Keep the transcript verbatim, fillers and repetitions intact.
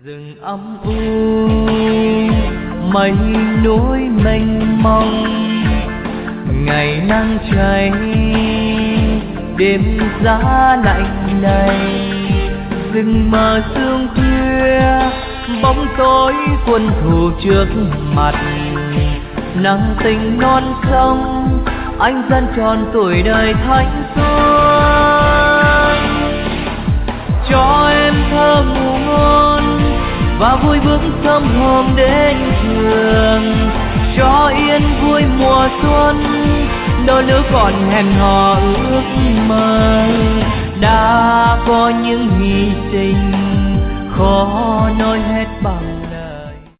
Rừng âm u mây núi mênh mông, ngày nắng cháy đêm giá lạnh này. Rừng mờ sương khuya bóng tối quân thù trước mặt, nắng tình non sông anh gian tròn tuổi đời thanh xuân. Cho em thơ ngủ ngon và vui bước sớm hôm đến trường, cho yên vui mùa xuân đôi lứa còn hẹn hò ước mơ. Đã có những hy sinh khó nói hết bằng